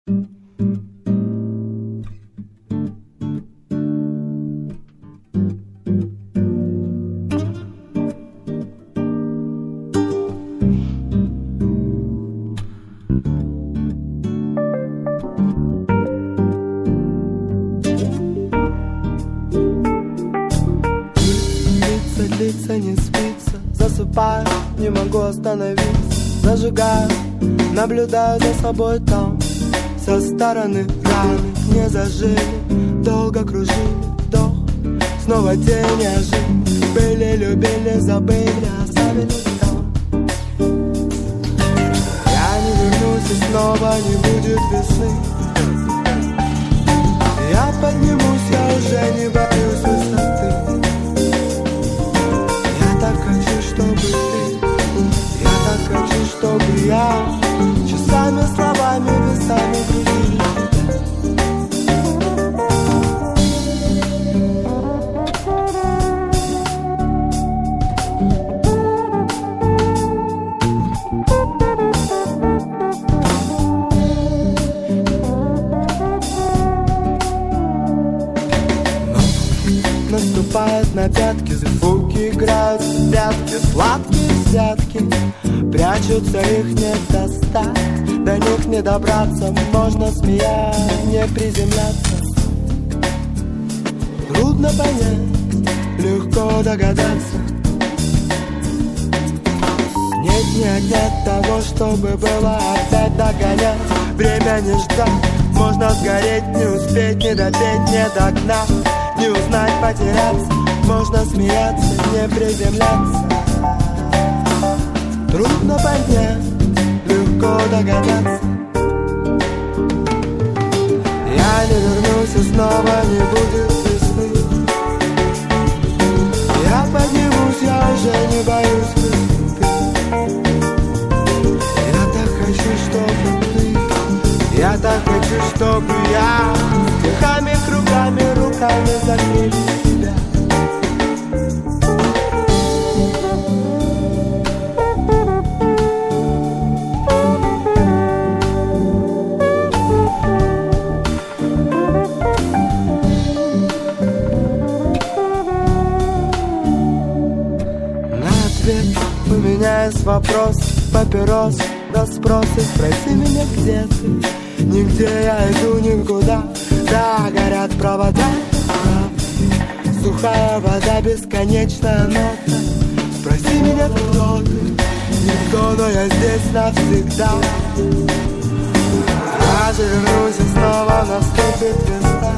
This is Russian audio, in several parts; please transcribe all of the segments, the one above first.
Длится, не спится, засыпаю, не могу остановиться. Зажигаю, наблюдаю за собой там. Со стороны раны не зажили, долго кружили, вдох, снова тени ожили. Были, любили, забыли, оставили там. Я не вернусь и снова не будет весны. Я поднимусь, я уже не боюсь высоты. Чтобы ты, я так хочу, чтобы я часами, словами, весами грузили наступает на пятки, звуки играют в прятки, сладкие взятки, прячутся, их не достать, до них не добраться, можно смеясь, не приземляться. Трудно понять, легко догадаться. Нет, не отнять того, чтобы было опять догонять. Время не ждать, можно сгореть, не успеть, не допеть, не догнать. Не узнать, потеряться, можно смеяться, не приземляться. Трудно понять, легко догадаться. Я не вернусь и снова не будет весны. Я поднимусь, я уже не боюсь высоты. Я так хочу, чтобы ты, я так хочу, чтобы я стихами, кругами, руками закрыли тебя. На ответ поменяясь вопрос, папирос, расспросы, спроси меня, где ты. Нигде я иду, никуда. Да, горят провода, сухая вода, бесконечная нота. Спроси меня, кто ты. Никто, но я здесь навсегда. Я же вернусь и снова наступит весна.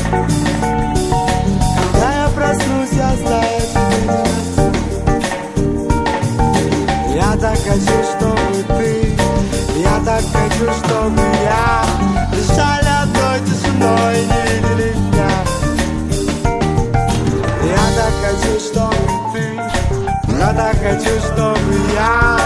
Когда я проснусь, я знаю, ты. Я так хочу, чтобы ты, я так хочу, чтобы я дышали одной тишиной, не видели дня. Я так хочу, чтобы ты, я так хочу, чтобы я